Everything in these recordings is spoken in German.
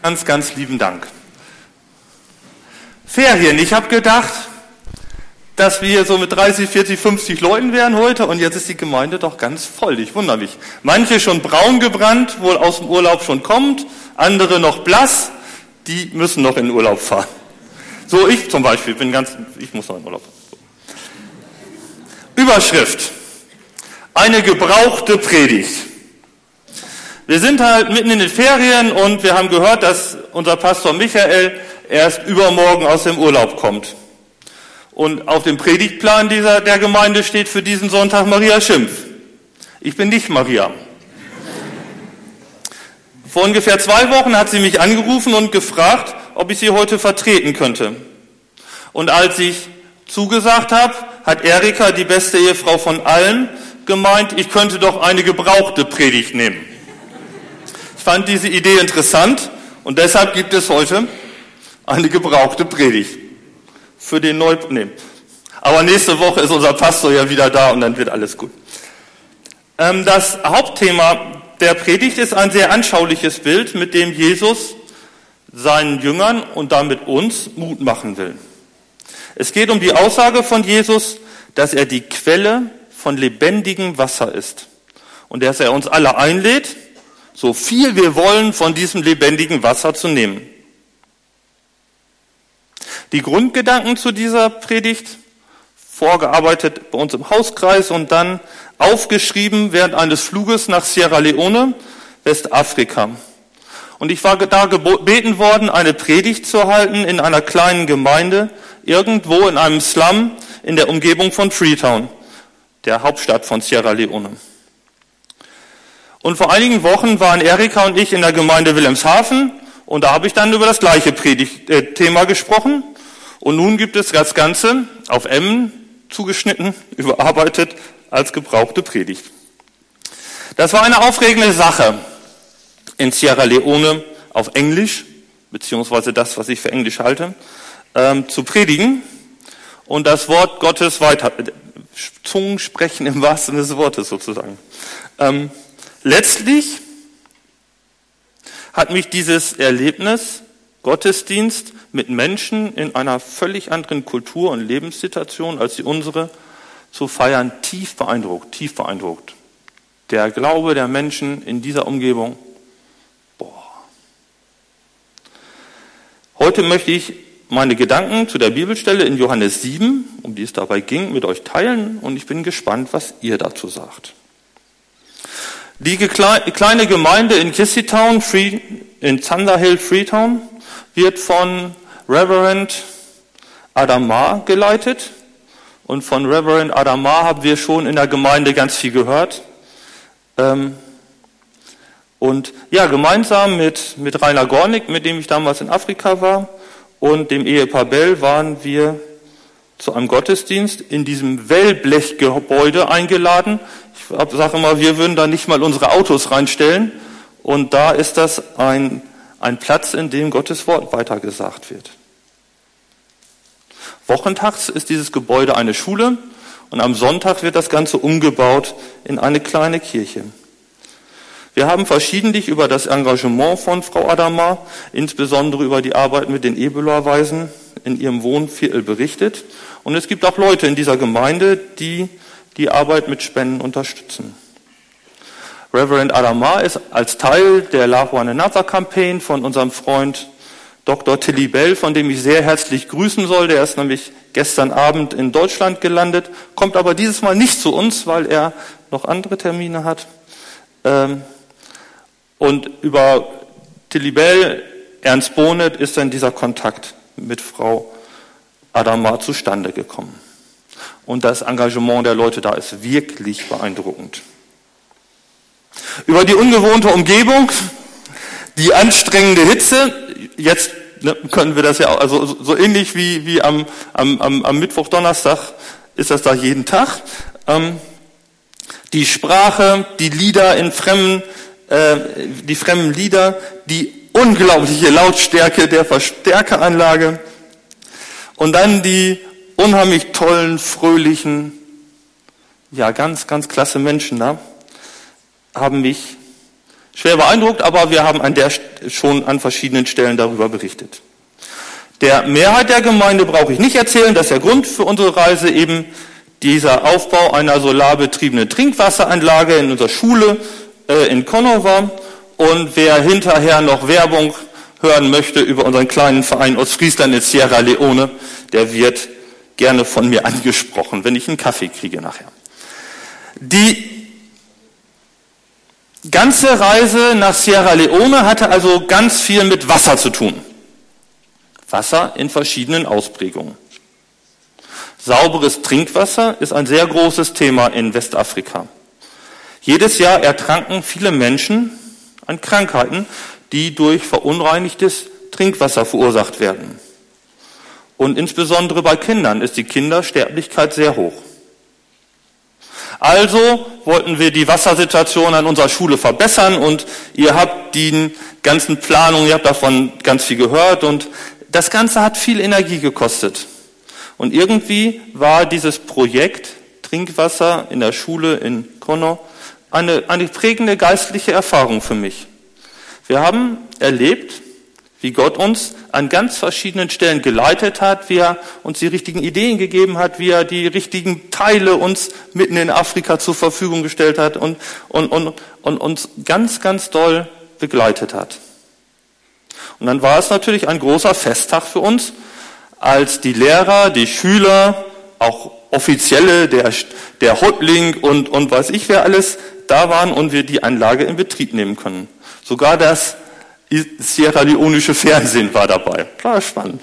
Ganz, ganz lieben Dank. Ferien. Ich habe gedacht, dass wir so mit 30, 40, 50 Leuten wären heute und jetzt ist die Gemeinde doch ganz voll. Ich wundere mich. Manche schon braun gebrannt, wohl aus dem Urlaub schon kommt, andere noch blass, die müssen noch in den Urlaub fahren. So ich zum Beispiel, ich muss noch in den Urlaub fahren. Überschrift. Eine gebrauchte Predigt. Wir sind halt mitten in den Ferien und wir haben gehört, dass unser Pastor Michael erst übermorgen aus dem Urlaub kommt. Und auf dem Predigtplan der Gemeinde steht für diesen Sonntag Maria Schimpf. Ich bin nicht Maria. Vor ungefähr 2 Wochen hat sie mich angerufen und gefragt, ob ich sie heute vertreten könnte. Und als ich zugesagt habe, hat Erika, die beste Ehefrau von allen, gemeint, ich könnte doch eine gebrauchte Predigt nehmen. Ich fand diese Idee interessant und deshalb gibt es heute eine gebrauchte Predigt. Für den Aber nächste Woche ist unser Pastor ja wieder da und dann wird alles gut. Das Hauptthema der Predigt ist ein sehr anschauliches Bild, mit dem Jesus seinen Jüngern und damit uns Mut machen will. Es geht um die Aussage von Jesus, dass er die Quelle von lebendigem Wasser ist und dass er uns alle einlädt, so viel wir wollen von diesem lebendigen Wasser zu nehmen. Die Grundgedanken zu dieser Predigt, vorgearbeitet bei uns im Hauskreis und dann aufgeschrieben während eines Fluges nach Sierra Leone, Westafrika. Und ich war da gebeten worden, eine Predigt zu halten in einer kleinen Gemeinde, irgendwo in einem Slum in der Umgebung von Freetown, der Hauptstadt von Sierra Leone. Und vor einigen Wochen waren Erika und ich in der Gemeinde Wilhelmshaven und da habe ich dann über das gleiche Predigtthema gesprochen. Und nun gibt es das Ganze auf Emmen zugeschnitten, überarbeitet als gebrauchte Predigt. Das war eine aufregende Sache in Sierra Leone auf Englisch, beziehungsweise das, was ich für Englisch halte, zu predigen und das Wort Gottes weiter, Zungen sprechen im wahrsten Sinne des Wortes sozusagen. Letztlich hat mich dieses Erlebnis, Gottesdienst mit Menschen in einer völlig anderen Kultur und Lebenssituation als die unsere zu feiern, tief beeindruckt. Der Glaube der Menschen in dieser Umgebung, Heute möchte ich meine Gedanken zu der Bibelstelle in Johannes 7, um die es dabei ging, mit euch teilen und ich bin gespannt, was ihr dazu sagt. Die kleine Gemeinde in Kissitown, in Thunder Hill, Freetown, wird von Reverend Adamar geleitet. Und von Reverend Adamar haben wir schon in der Gemeinde ganz viel gehört. Und ja, gemeinsam mit Rainer Gornick, mit dem ich damals in Afrika war, und dem Ehepaar Bell waren wir zu einem Gottesdienst in diesem Wellblechgebäude eingeladen. Ich sage immer, wir würden da nicht mal unsere Autos reinstellen. Und da ist das ein Platz, in dem Gottes Wort weitergesagt wird. Wochentags ist dieses Gebäude eine Schule und am Sonntag wird das Ganze umgebaut in eine kleine Kirche. Wir haben verschiedentlich über das Engagement von Frau Adamar, insbesondere über die Arbeit mit den Ebola-Waisen in ihrem Wohnviertel berichtet. Und es gibt auch Leute in dieser Gemeinde, die die Arbeit mit Spenden unterstützen. Reverend Adamar ist als Teil der Love One Another Campaign von unserem Freund Dr. Tilly Bell, von dem ich sehr herzlich grüßen soll. Der ist nämlich gestern Abend in Deutschland gelandet, kommt aber dieses Mal nicht zu uns, weil er noch andere Termine hat. Und über Tilly Bell, Ernst Bonet, ist dann dieser Kontakt mit Frau Adamar zustande gekommen. Und das Engagement der Leute da ist wirklich beeindruckend. Über die ungewohnte Umgebung, die anstrengende Hitze, jetzt können wir das ja auch, also so ähnlich wie am Mittwoch, Donnerstag ist das da jeden Tag. Die Sprache, die Lieder die fremden Lieder, die unglaubliche Lautstärke der Verstärkeranlage und dann die unheimlich tollen, fröhlichen, ja ganz, ganz klasse Menschen da, haben mich schwer beeindruckt, aber wir haben schon an verschiedenen Stellen darüber berichtet. Der Mehrheit der Gemeinde brauche ich nicht erzählen, dass der Grund für unsere Reise eben dieser Aufbau einer solarbetriebenen Trinkwasseranlage in unserer Schule in Konno war. Und wer hinterher noch Werbung hören möchte über unseren kleinen Verein Ostfriesland in Sierra Leone, der wird gerne von mir angesprochen, wenn ich einen Kaffee kriege nachher. Die ganze Reise nach Sierra Leone hatte also ganz viel mit Wasser zu tun. Wasser in verschiedenen Ausprägungen. Sauberes Trinkwasser ist ein sehr großes Thema in Westafrika. Jedes Jahr erkranken viele Menschen an Krankheiten, die durch verunreinigtes Trinkwasser verursacht werden. Und insbesondere bei Kindern ist die Kindersterblichkeit sehr hoch. Also wollten wir die Wassersituation an unserer Schule verbessern und ihr habt die ganzen Planungen, ihr habt davon ganz viel gehört und das Ganze hat viel Energie gekostet. Und irgendwie war dieses Projekt Trinkwasser in der Schule in Konno eine prägende geistliche Erfahrung für mich. Wir haben erlebt, wie Gott uns an ganz verschiedenen Stellen geleitet hat, wie er uns die richtigen Ideen gegeben hat, wie er die richtigen Teile uns mitten in Afrika zur Verfügung gestellt hat und uns ganz, ganz doll begleitet hat. Und dann war es natürlich ein großer Festtag für uns, als die Lehrer, die Schüler, auch Offizielle, der Häuptling und weiß ich wer alles da waren und wir die Anlage in Betrieb nehmen können. Sogar das Sierra Leonische Fernsehen war dabei. War spannend.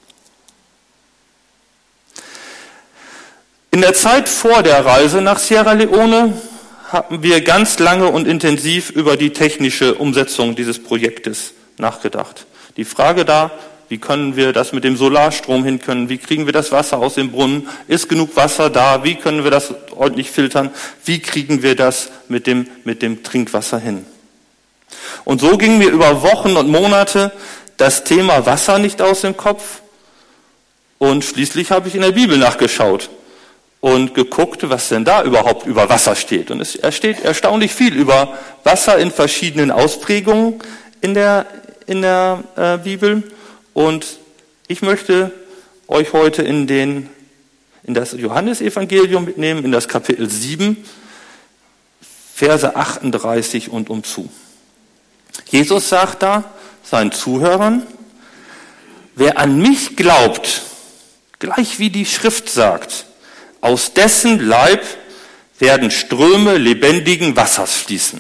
In der Zeit vor der Reise nach Sierra Leone haben wir ganz lange und intensiv über die technische Umsetzung dieses Projektes nachgedacht. Die Frage da, wie können wir das mit dem Solarstrom hinkönnen? Wie kriegen wir das Wasser aus dem Brunnen? Ist genug Wasser da? Wie können wir das ordentlich filtern? Wie kriegen wir das mit dem Trinkwasser hin? Und so ging mir über Wochen und Monate das Thema Wasser nicht aus dem Kopf. Und schließlich habe ich in der Bibel nachgeschaut und geguckt, was denn da überhaupt über Wasser steht. Und es steht erstaunlich viel über Wasser in verschiedenen Ausprägungen in der Bibel. Und ich möchte euch heute in das Johannesevangelium mitnehmen, in das Kapitel 7, Verse 38 und umzu. Jesus sagt da seinen Zuhörern, wer an mich glaubt, gleich wie die Schrift sagt, aus dessen Leib werden Ströme lebendigen Wassers fließen.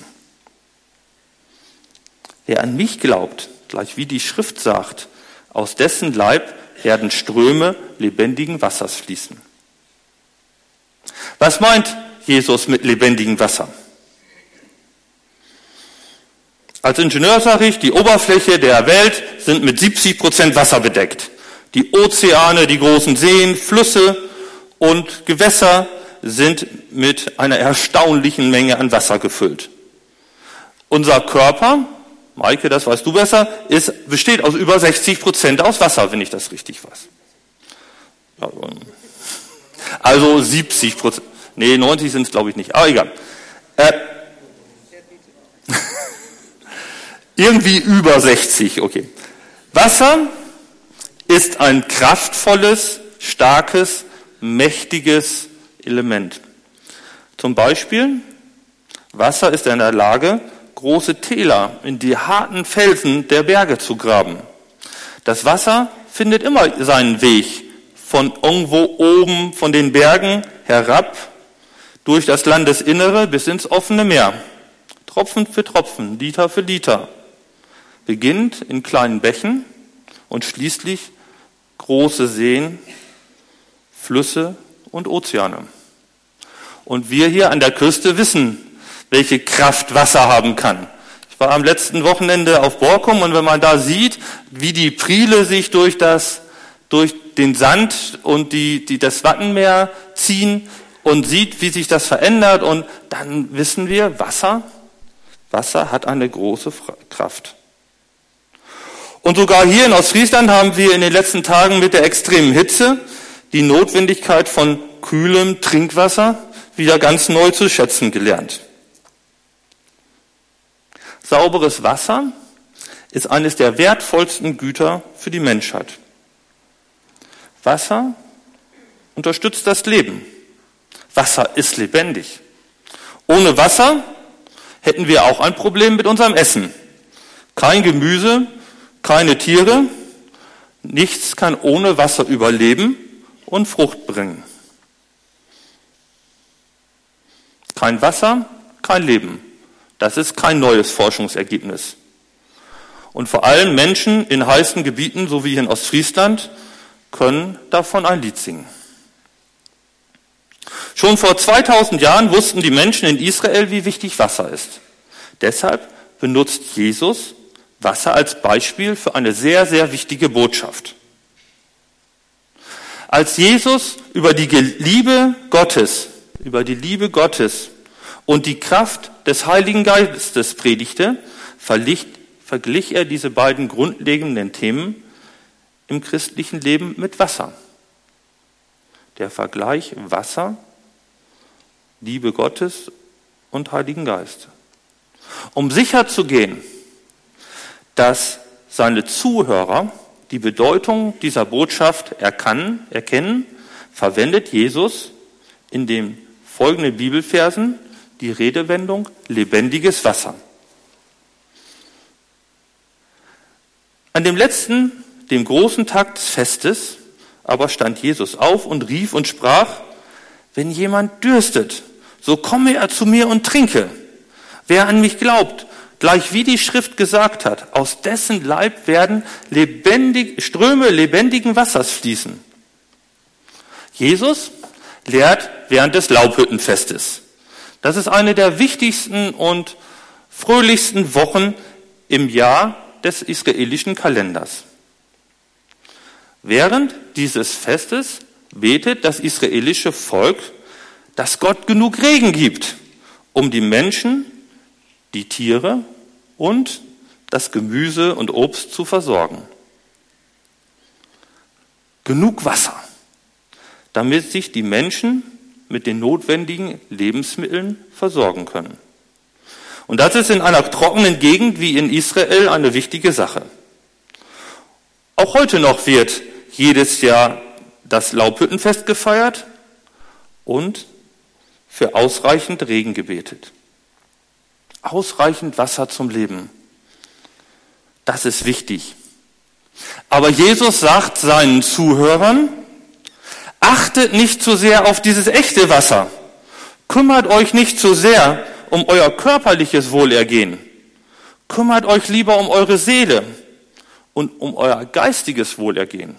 Wer an mich glaubt, gleich wie die Schrift sagt, aus dessen Leib werden Ströme lebendigen Wassers fließen. Was meint Jesus mit lebendigem Wasser? Als Ingenieur sage ich, die Oberfläche der Welt sind mit 70% Wasser bedeckt. Die Ozeane, die großen Seen, Flüsse und Gewässer sind mit einer erstaunlichen Menge an Wasser gefüllt. Unser Körper, Maike, das weißt du besser, besteht aus über 60% aus Wasser, wenn ich das richtig weiß. Also 70%. Nee, 90 sind es glaube ich nicht, aber egal. Irgendwie über 60, okay. Wasser ist ein kraftvolles, starkes, mächtiges Element. Zum Beispiel, Wasser ist in der Lage, große Täler in die harten Felsen der Berge zu graben. Das Wasser findet immer seinen Weg von irgendwo oben von den Bergen herab durch das Landesinnere bis ins offene Meer. Tropfen für Tropfen, Liter für Liter. Beginnt in kleinen Bächen und schließlich große Seen, Flüsse und Ozeane. Und wir hier an der Küste wissen, welche Kraft Wasser haben kann. Ich war am letzten Wochenende auf Borkum und wenn man da sieht, wie die Priele sich durch den Sand und das Wattenmeer ziehen und sieht, wie sich das verändert, und dann wissen wir, Wasser hat eine große Kraft. Und sogar hier in Ostfriesland haben wir in den letzten Tagen mit der extremen Hitze die Notwendigkeit von kühlem Trinkwasser wieder ganz neu zu schätzen gelernt. Sauberes Wasser ist eines der wertvollsten Güter für die Menschheit. Wasser unterstützt das Leben. Wasser ist lebendig. Ohne Wasser hätten wir auch ein Problem mit unserem Essen. Kein Gemüse, keine Tiere, nichts kann ohne Wasser überleben und Frucht bringen. Kein Wasser, kein Leben. Das ist kein neues Forschungsergebnis. Und vor allem Menschen in heißen Gebieten, so wie hier in Ostfriesland, können davon ein Lied singen. Schon vor 2000 Jahren wussten die Menschen in Israel, wie wichtig Wasser ist. Deshalb benutzt Jesus Wasser als Beispiel für eine sehr, sehr wichtige Botschaft. Als Jesus über die Liebe Gottes und die Kraft des Heiligen Geistes predigte, verglich er diese beiden grundlegenden Themen im christlichen Leben mit Wasser. Der Vergleich Wasser, Liebe Gottes und Heiligen Geist. Um sicherzugehen, dass seine Zuhörer die Bedeutung dieser Botschaft erkennen, verwendet Jesus in den folgenden Bibelversen die Redewendung lebendiges Wasser. An dem großen Tag des Festes, aber stand Jesus auf und rief und sprach: Wenn jemand dürstet, so komme er zu mir und trinke. Wer an mich glaubt, gleich wie die Schrift gesagt hat, aus dessen Leib werden Ströme lebendigen Wassers fließen. Jesus lehrt während des Laubhüttenfestes. Das ist eine der wichtigsten und fröhlichsten Wochen im Jahr des israelischen Kalenders. Während dieses Festes betet das israelische Volk, dass Gott genug Regen gibt, um die Menschen, die Tiere und das Gemüse und Obst zu versorgen. Genug Wasser, damit sich die Menschen mit den notwendigen Lebensmitteln versorgen können. Und das ist in einer trockenen Gegend wie in Israel eine wichtige Sache. Auch heute noch wird jedes Jahr das Laubhüttenfest gefeiert und für ausreichend Regen gebetet. Ausreichend Wasser zum Leben. Das ist wichtig. Aber Jesus sagt seinen Zuhörern: Achtet nicht zu sehr auf dieses echte Wasser. Kümmert euch nicht zu sehr um euer körperliches Wohlergehen. Kümmert euch lieber um eure Seele und um euer geistiges Wohlergehen.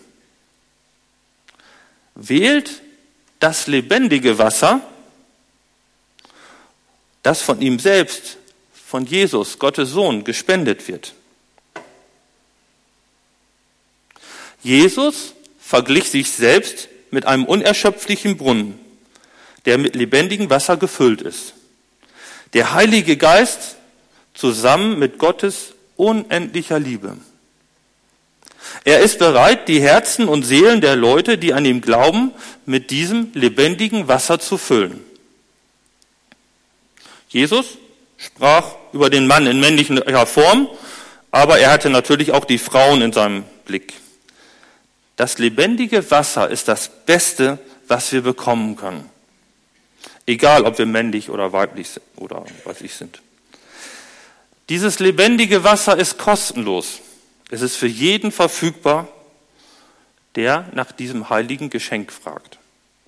Wählt das lebendige Wasser, das von ihm selbst, von Jesus, Gottes Sohn, gespendet wird. Jesus verglich sich selbst mit einem unerschöpflichen Brunnen, der mit lebendigem Wasser gefüllt ist. Der Heilige Geist zusammen mit Gottes unendlicher Liebe. Er ist bereit, die Herzen und Seelen der Leute, die an ihn glauben, mit diesem lebendigen Wasser zu füllen. Jesus sprach über den Mann in männlicher Form, aber er hatte natürlich auch die Frauen in seinem Blick. Das lebendige Wasser ist das Beste, was wir bekommen können. Egal, ob wir männlich oder weiblich sind oder was ich sind. Dieses lebendige Wasser ist kostenlos. Es ist für jeden verfügbar, der nach diesem heiligen Geschenk fragt.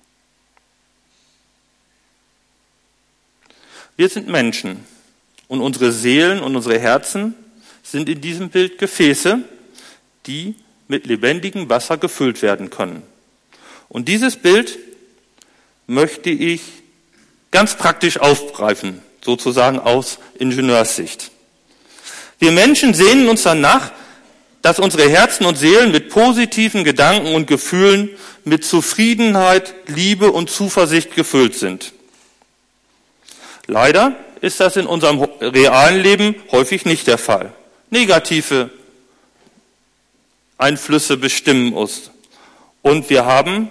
Wir sind Menschen und unsere Seelen und unsere Herzen sind in diesem Bild Gefäße, die mit lebendigem Wasser gefüllt werden können. Und dieses Bild möchte ich ganz praktisch aufgreifen, sozusagen aus Ingenieurssicht. Wir Menschen sehnen uns danach, dass unsere Herzen und Seelen mit positiven Gedanken und Gefühlen, mit Zufriedenheit, Liebe und Zuversicht gefüllt sind. Leider ist das in unserem realen Leben häufig nicht der Fall. Negative Einflüsse bestimmen uns. Und wir haben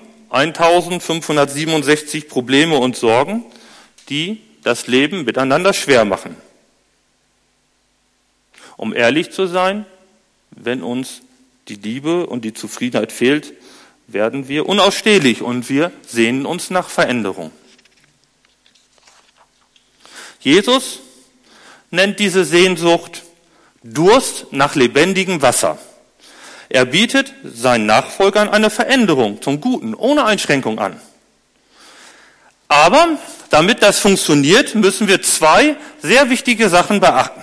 1567 Probleme und Sorgen, die das Leben miteinander schwer machen. Um ehrlich zu sein, wenn uns die Liebe und die Zufriedenheit fehlt, werden wir unausstehlich und wir sehnen uns nach Veränderung. Jesus nennt diese Sehnsucht Durst nach lebendigem Wasser. Er bietet seinen Nachfolgern eine Veränderung zum Guten, ohne Einschränkung an. Aber damit das funktioniert, müssen wir zwei sehr wichtige Sachen beachten.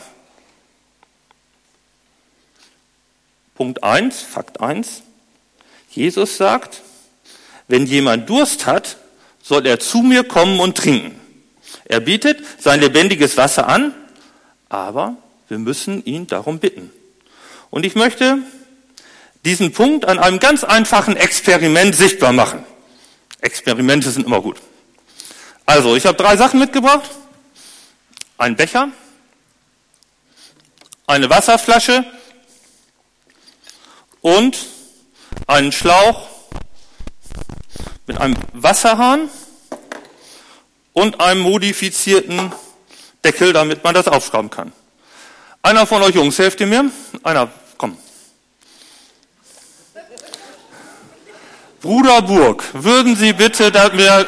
Punkt 1, Fakt 1. Jesus sagt, wenn jemand Durst hat, soll er zu mir kommen und trinken. Er bietet sein lebendiges Wasser an, aber wir müssen ihn darum bitten. Und ich möchte diesen Punkt an einem ganz einfachen Experiment sichtbar machen. Experimente sind immer gut. Also, ich habe 3 Sachen mitgebracht. Ein Becher, eine Wasserflasche und einen Schlauch mit einem Wasserhahn und einem modifizierten Deckel, damit man das aufschrauben kann. Einer von euch Jungs, helft ihr mir? Einer, komm. Bruder Burg, würden Sie bitte mir...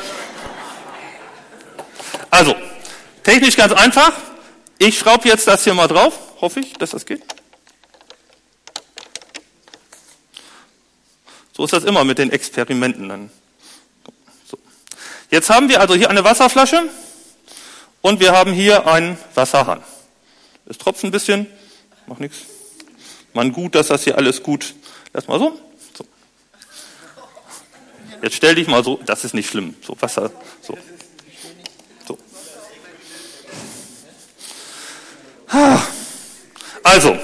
Also, technisch ganz einfach. Ich schraube jetzt das hier mal drauf. Hoffe ich, dass das geht. So ist das immer mit den Experimenten dann. So. Jetzt haben wir also hier eine Wasserflasche und wir haben hier einen Wasserhahn. Es tropft ein bisschen, macht nichts. Man gut, dass das hier alles gut. Lass mal so. So. Jetzt stell dich mal so, das ist nicht schlimm. So Wasser, so. So. Also,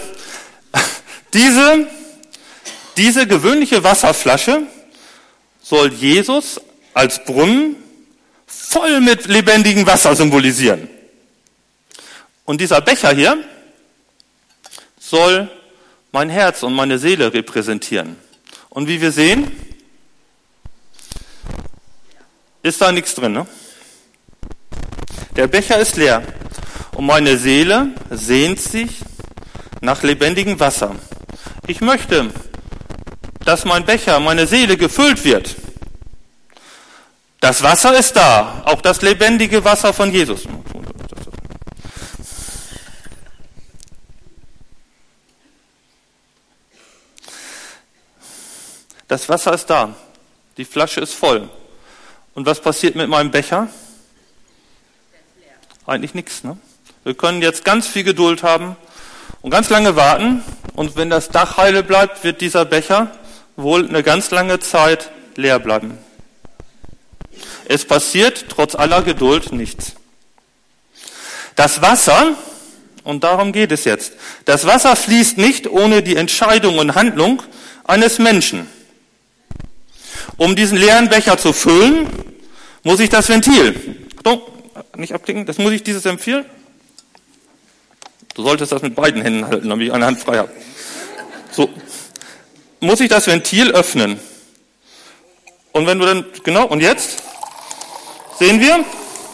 diese gewöhnliche Wasserflasche soll Jesus als Brunnen voll mit lebendigem Wasser symbolisieren. Und dieser Becher hier soll mein Herz und meine Seele repräsentieren. Und wie wir sehen, ist da nichts drin. Ne? Der Becher ist leer und meine Seele sehnt sich nach lebendigem Wasser. Ich möchte, dass mein Becher, meine Seele gefüllt wird. Das Wasser ist da, auch das lebendige Wasser von Jesus. Das Wasser ist da, die Flasche ist voll. Und was passiert mit meinem Becher? Eigentlich nichts. Ne? Wir können jetzt ganz viel Geduld haben und ganz lange warten. Und wenn das Dach heile bleibt, wird dieser Becher wohl eine ganz lange Zeit leer bleiben. Es passiert trotz aller Geduld nichts. Das Wasser, und darum geht es jetzt, das Wasser fließt nicht ohne die Entscheidung und Handlung eines Menschen. Um diesen leeren Becher zu füllen, muss ich das Ventil, nicht abklicken, das muss ich dieses Ventil, du solltest das mit beiden Händen halten, damit ich eine Hand frei habe. So, muss ich das Ventil öffnen. Und wenn du dann, genau, und jetzt sehen wir,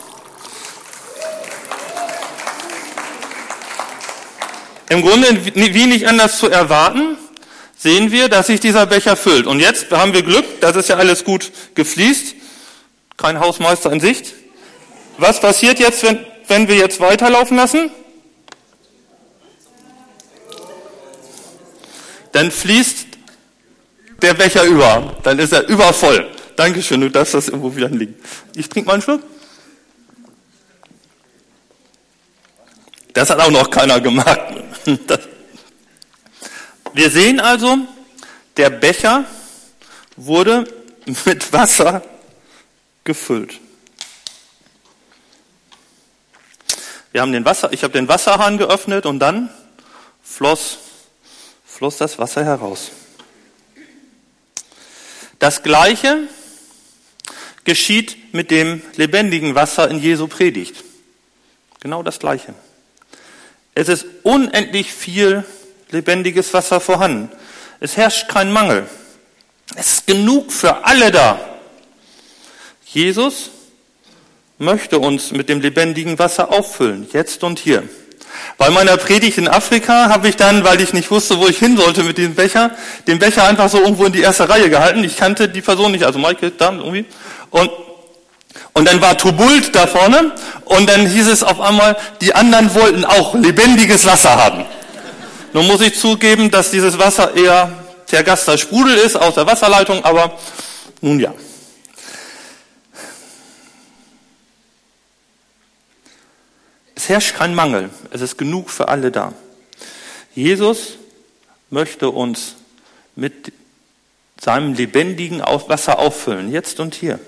im Grunde wie nicht anders zu erwarten, sehen wir, dass sich dieser Becher füllt. Und jetzt haben wir Glück, das ist ja alles gut gefließt, kein Hausmeister in Sicht. Was passiert jetzt, wenn wir jetzt weiterlaufen lassen? Dann fließt der Becher über, dann ist er übervoll. Dankeschön, du darfst das irgendwo wieder hinlegen. Ich trinke mal einen Schluck. Das hat auch noch keiner gemacht. Wir sehen also, der Becher wurde mit Wasser gefüllt. Ich habe den Wasserhahn geöffnet und dann floss das Wasser heraus. Das Gleiche geschieht mit dem lebendigen Wasser in Jesu Predigt. Genau das Gleiche. Es ist unendlich viel lebendiges Wasser vorhanden. Es herrscht kein Mangel. Es ist genug für alle da. Jesus möchte uns mit dem lebendigen Wasser auffüllen, jetzt und hier. Bei meiner Predigt in Afrika habe ich dann, weil ich nicht wusste, wo ich hin sollte mit diesem Becher, den Becher einfach so irgendwo in die erste Reihe gehalten. Ich kannte die Person nicht, also Maike da irgendwie. Und dann war Tumult da vorne und dann hieß es auf einmal, die anderen wollten auch lebendiges Wasser haben. Nun muss ich zugeben, dass dieses Wasser eher Tergaster Sprudel ist aus der Wasserleitung, aber nun ja. Es herrscht kein Mangel, es ist genug für alle da. Jesus möchte uns mit seinem lebendigen Wasser auffüllen, jetzt und hier.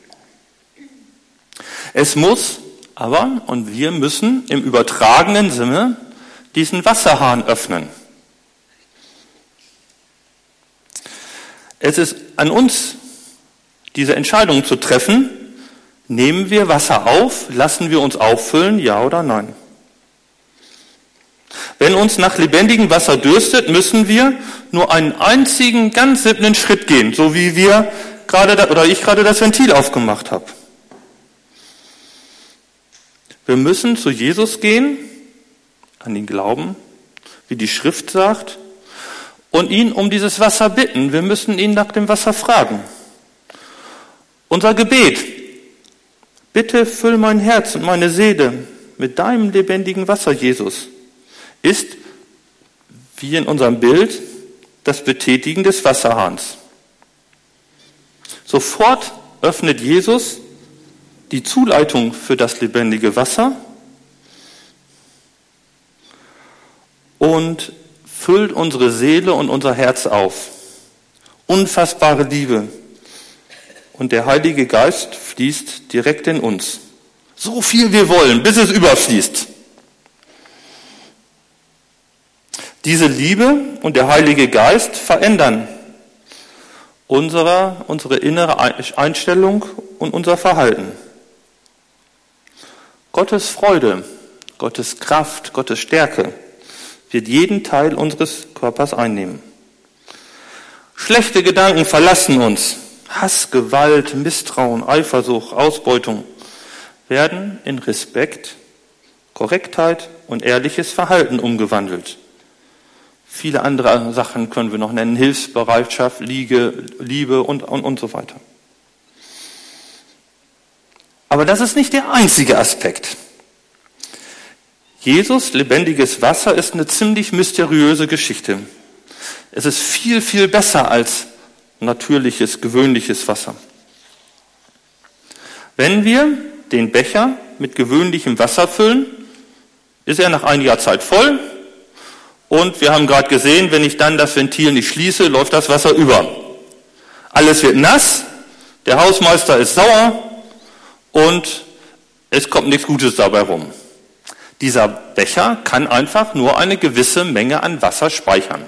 Es muss aber, und wir müssen im übertragenen Sinne diesen Wasserhahn öffnen. Es ist an uns, diese Entscheidung zu treffen, nehmen wir Wasser auf, lassen wir uns auffüllen, ja oder nein? Wenn uns nach lebendigem Wasser dürstet, müssen wir nur einen einzigen, ganz simplen Schritt gehen, so wie ich gerade das Ventil aufgemacht habe. Wir müssen zu Jesus gehen, an ihn glauben, wie die Schrift sagt, und ihn um dieses Wasser bitten. Wir müssen ihn nach dem Wasser fragen. Unser Gebet: Bitte füll mein Herz und meine Seele mit deinem lebendigen Wasser, Jesus, ist, wie in unserem Bild, das Betätigen des Wasserhahns. Sofort öffnet Jesus die Zuleitung für das lebendige Wasser und füllt unsere Seele und unser Herz auf. Unfassbare Liebe. Und der Heilige Geist fließt direkt in uns. So viel wir wollen, bis es überfließt. Diese Liebe und der Heilige Geist verändern unsere innere Einstellung und unser Verhalten. Gottes Freude, Gottes Kraft, Gottes Stärke wird jeden Teil unseres Körpers einnehmen. Schlechte Gedanken verlassen uns. Hass, Gewalt, Misstrauen, Eifersucht, Ausbeutung werden in Respekt, Korrektheit und ehrliches Verhalten umgewandelt. Viele andere Sachen können wir noch nennen: Hilfsbereitschaft, Liebe und so weiter. Aber das ist nicht der einzige Aspekt. Jesus, lebendiges Wasser, ist eine ziemlich mysteriöse Geschichte. Es ist viel, viel besser als natürliches, gewöhnliches Wasser. Wenn wir den Becher mit gewöhnlichem Wasser füllen, ist er nach einiger Zeit voll. Und wir haben gerade gesehen, wenn ich dann das Ventil nicht schließe, läuft das Wasser über. Alles wird nass, der Hausmeister ist sauer und es kommt nichts Gutes dabei rum. Dieser Becher kann einfach nur eine gewisse Menge an Wasser speichern.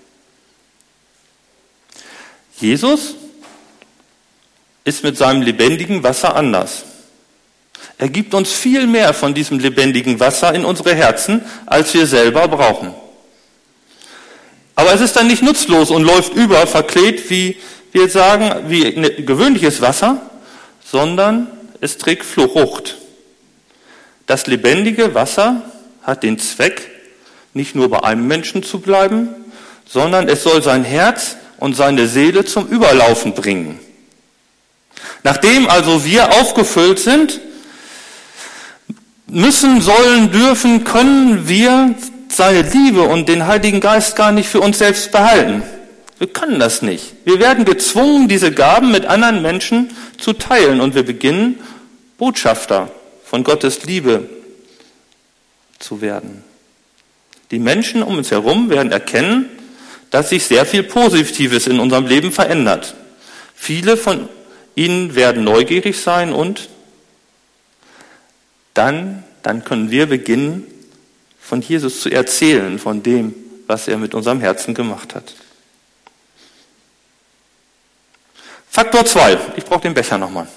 Jesus ist mit seinem lebendigen Wasser anders. Er gibt uns viel mehr von diesem lebendigen Wasser in unsere Herzen, als wir selber brauchen. Aber es ist dann nicht nutzlos und läuft über, verklebt, wie wir sagen, wie gewöhnliches Wasser, sondern es trägt Frucht. Das lebendige Wasser hat den Zweck, nicht nur bei einem Menschen zu bleiben, sondern es soll sein Herz und seine Seele zum Überlaufen bringen. Nachdem also wir aufgefüllt sind, müssen, sollen, dürfen, können wir seine Liebe und den Heiligen Geist gar nicht für uns selbst behalten. Wir können das nicht. Wir werden gezwungen, diese Gaben mit anderen Menschen zu teilen, und wir beginnen, Botschafter von Gottes Liebe zu werden. Die Menschen um uns herum werden erkennen, dass sich sehr viel Positives in unserem Leben verändert. Viele von ihnen werden neugierig sein, und dann können wir beginnen, von Jesus zu erzählen, von dem, was er mit unserem Herzen gemacht hat. Faktor 2. Ich brauche den Becher nochmal.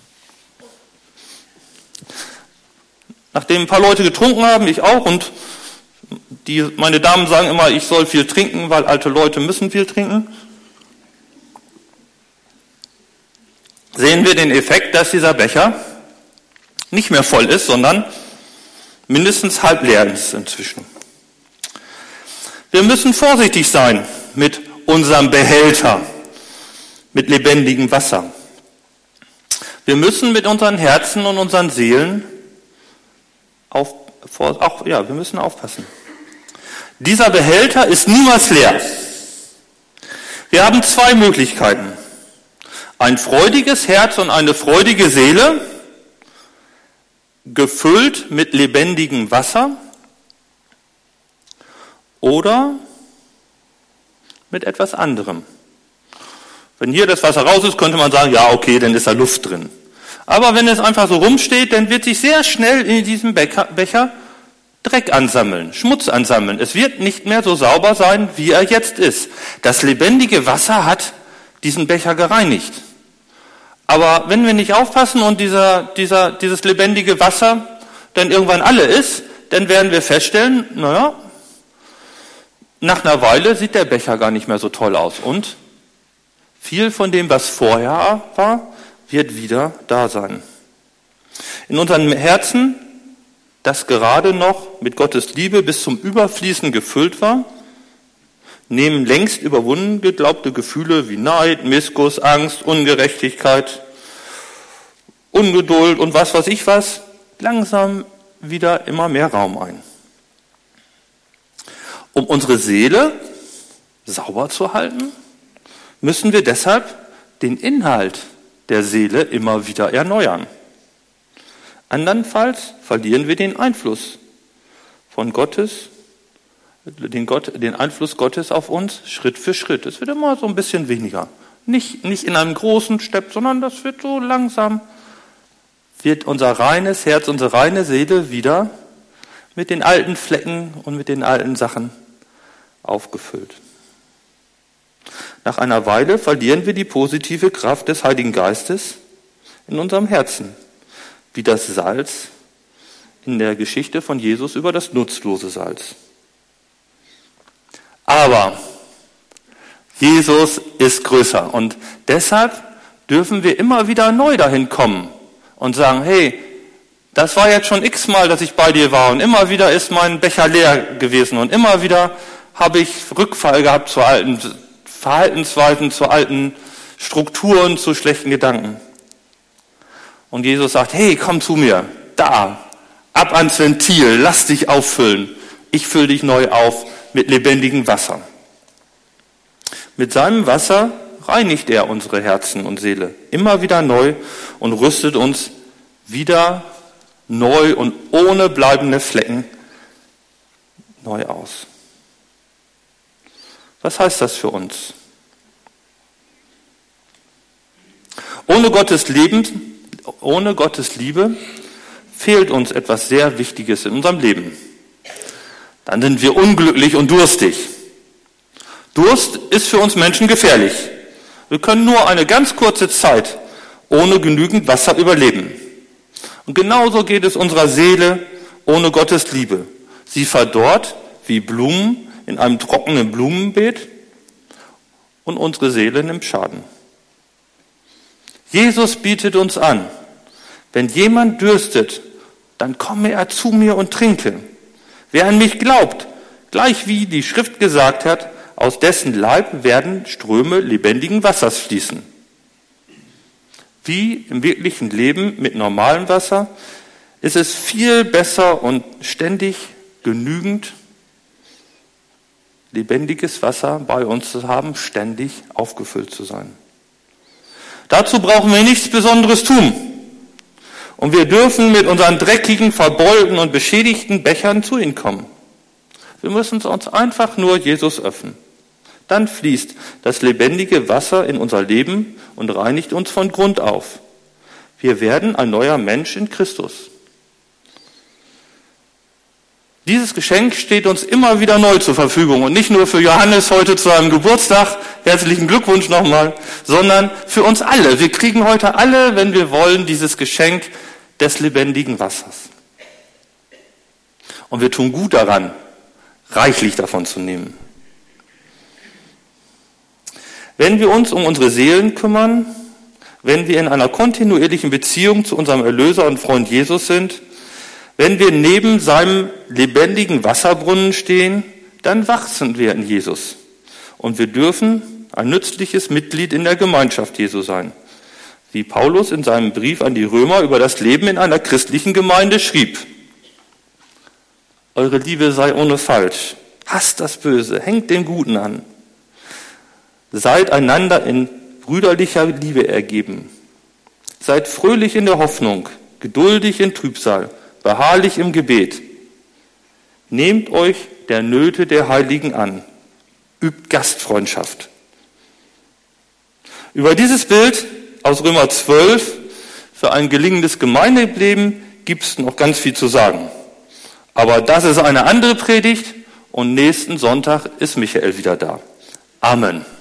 Nachdem ein paar Leute getrunken haben, ich auch, und meine Damen sagen immer, ich soll viel trinken, weil alte Leute müssen viel trinken, sehen wir den Effekt, dass dieser Becher nicht mehr voll ist, sondern mindestens halb leer ist inzwischen. Wir müssen vorsichtig sein mit unserem Behälter, mit lebendigem Wasser. Wir müssen mit unseren Herzen und unseren Seelen wir müssen aufpassen. Dieser Behälter ist niemals leer. Wir haben zwei Möglichkeiten. Ein freudiges Herz und eine freudige Seele, gefüllt mit lebendigem Wasser, oder mit etwas anderem. Wenn hier das Wasser raus ist, könnte man sagen, ja okay, dann ist da Luft drin. Aber wenn es einfach so rumsteht, dann wird sich sehr schnell in diesem Becher Dreck ansammeln, Schmutz ansammeln. Es wird nicht mehr so sauber sein, wie er jetzt ist. Das lebendige Wasser hat diesen Becher gereinigt. Aber wenn wir nicht aufpassen und dieses lebendige Wasser dann irgendwann alle ist, dann werden wir feststellen, nach einer Weile sieht der Becher gar nicht mehr so toll aus. Und viel von dem, was vorher war, wird wieder da sein. In unserem Herzen, das gerade noch mit Gottes Liebe bis zum Überfließen gefüllt war, nehmen längst überwunden geglaubte Gefühle wie Neid, Missgunst, Angst, Ungerechtigkeit, Ungeduld und was weiß ich was, langsam wieder immer mehr Raum ein. Um unsere Seele sauber zu halten, müssen wir deshalb den Inhalt der Seele immer wieder erneuern. Andernfalls verlieren wir den Einfluss von Gottes, den Einfluss Gottes auf uns Schritt für Schritt. Es wird immer so ein bisschen weniger. Nicht in einem großen Step, sondern das wird so langsam, wird unser reines Herz, unsere reine Seele wieder mit den alten Flecken und mit den alten Sachen aufgefüllt. Nach einer Weile verlieren wir die positive Kraft des Heiligen Geistes in unserem Herzen, wie das Salz in der Geschichte von Jesus über das nutzlose Salz. Aber Jesus ist größer und deshalb dürfen wir immer wieder neu dahin kommen und sagen, hey, das war jetzt schon x-mal, dass ich bei dir war und immer wieder ist mein Becher leer gewesen und immer wieder habe ich Rückfall gehabt zu alten Verhaltensweisen, zu alten Strukturen, zu schlechten Gedanken. Und Jesus sagt, hey, komm zu mir, da, ab ans Ventil, lass dich auffüllen. Ich fülle dich neu auf mit lebendigem Wasser. Mit seinem Wasser reinigt er unsere Herzen und Seele immer wieder neu und rüstet uns wieder neu und ohne bleibende Flecken neu aus. Was heißt das für uns? Ohne Gottes Liebe fehlt uns etwas sehr Wichtiges in unserem Leben. Dann sind wir unglücklich und durstig. Durst ist für uns Menschen gefährlich. Wir können nur eine ganz kurze Zeit ohne genügend Wasser überleben. Und genauso geht es unserer Seele ohne Gottes Liebe. Sie verdorrt wie Blumen in einem trockenen Blumenbeet und unsere Seele nimmt Schaden. Jesus bietet uns an, wenn jemand dürstet, dann komme er zu mir und trinke. Wer an mich glaubt, gleich wie die Schrift gesagt hat, aus dessen Leib werden Ströme lebendigen Wassers fließen. Wie im wirklichen Leben mit normalem Wasser ist es viel besser und ständig genügend lebendiges Wasser bei uns zu haben, ständig aufgefüllt zu sein. Dazu brauchen wir nichts Besonderes tun. Und wir dürfen mit unseren dreckigen, verbeulten und beschädigten Bechern zu ihm kommen. Wir müssen uns einfach nur Jesus öffnen. Dann fließt das lebendige Wasser in unser Leben und reinigt uns von Grund auf. Wir werden ein neuer Mensch in Christus. Dieses Geschenk steht uns immer wieder neu zur Verfügung und nicht nur für Johannes heute zu seinem Geburtstag, herzlichen Glückwunsch nochmal, sondern für uns alle. Wir kriegen heute alle, wenn wir wollen, dieses Geschenk des lebendigen Wassers. Und wir tun gut daran, reichlich davon zu nehmen. Wenn wir uns um unsere Seelen kümmern, wenn wir in einer kontinuierlichen Beziehung zu unserem Erlöser und Freund Jesus sind, Wenn wir neben seinem lebendigen Wasserbrunnen stehen, dann wachsen wir in Jesus. Und wir dürfen ein nützliches Mitglied in der Gemeinschaft Jesu sein. Wie Paulus in seinem Brief an die Römer über das Leben in einer christlichen Gemeinde schrieb. Eure Liebe sei ohne Falsch. Hasst das Böse, hängt dem Guten an. Seid einander in brüderlicher Liebe ergeben. Seid fröhlich in der Hoffnung, geduldig in Trübsal, beharrlich im Gebet. Nehmt euch der Nöte der Heiligen an. Übt Gastfreundschaft. Über dieses Bild aus Römer 12 für ein gelingendes Gemeindeleben gibt es noch ganz viel zu sagen. Aber das ist eine andere Predigt und nächsten Sonntag ist Michael wieder da. Amen.